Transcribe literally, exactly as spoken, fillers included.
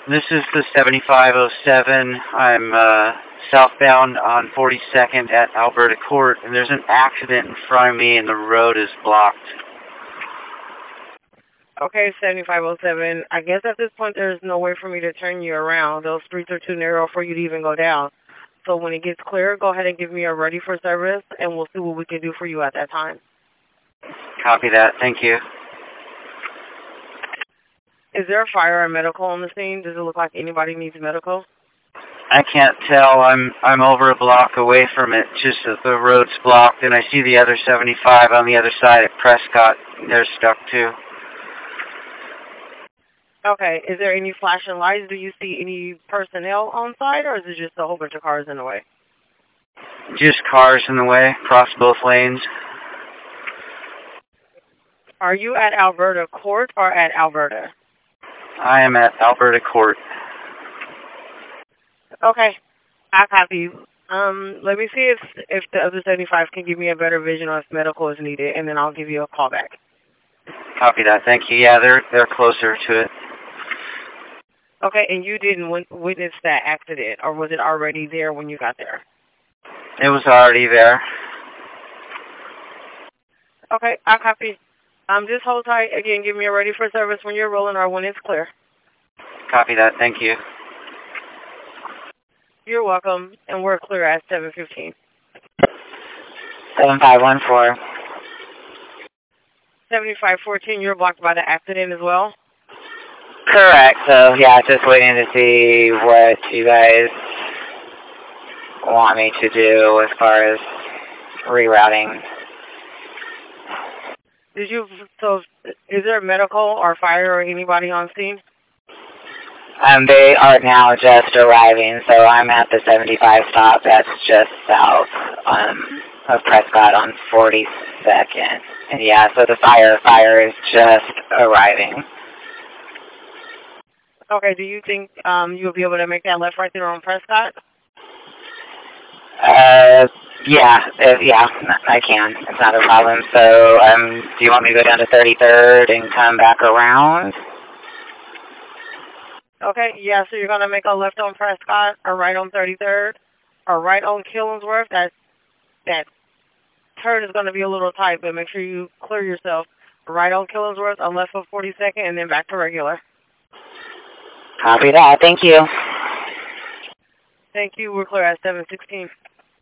This is the seventy-five oh seven. I'm uh, southbound on forty-second at Alberta Court, and there's an accident in front of me, and the road is blocked. Okay, seventy-five oh seven. I guess at this point there's no way for me to turn you around. Those streets are too narrow for you to even go down. So when it gets clear, go ahead and give me a ready for service, and we'll see what we can do for you at that time. Copy that. Thank you. Is there a fire or medical on the scene? Does it look like anybody needs medical? I can't tell. I'm I'm over a block away from it. Just that the road's blocked, and I see the other seventy-five on the other side at Prescott. They're stuck too. Okay. Is there any flashing lights? Do you see any personnel on site, or is it just a whole bunch of cars in the way? Just cars in the way, across both lanes. Are you at Alberta Court or at Alberta? I am at Alberta Court. Okay. I copy you. Um, let me see if if the other seventy-five can give me a better vision or if medical is needed, and then I'll give you a call back. Copy that. Thank you. Yeah, they're they're closer to it. Okay, and you didn't win- witness that accident, or was it already there when you got there? It was already there. Okay, I copy. Um, just hold tight. Again, give me a ready for service when you're rolling or when it's clear. Copy that. Thank you. You're welcome, and we're clear at seven fifteen. seven five one four. seventy-five fourteen, you're blocked by the accident as well? Correct. So, yeah, just waiting to see what you guys want me to do as far as rerouting. Did you, so, is there medical or fire or anybody on scene? Um, they are now just arriving, so I'm at the seventy-five stop that's just south um, of Prescott on forty-second. And yeah, so the fire fire is just arriving. Okay, do you think um, you'll be able to make that left right there on Prescott? Uh, yeah, uh, yeah, I can. It's not a problem. So, um, do you want me to go down to thirty-third and come back around? Okay, yeah, so you're going to make a left on Prescott or right on thirty-third or right on Killingsworth. That, that turn is going to be a little tight, but make sure you clear yourself. Right on Killingsworth, a left on forty-second, and then back to regular. Copy that. Thank you. Thank you. We're clear at seven sixteen.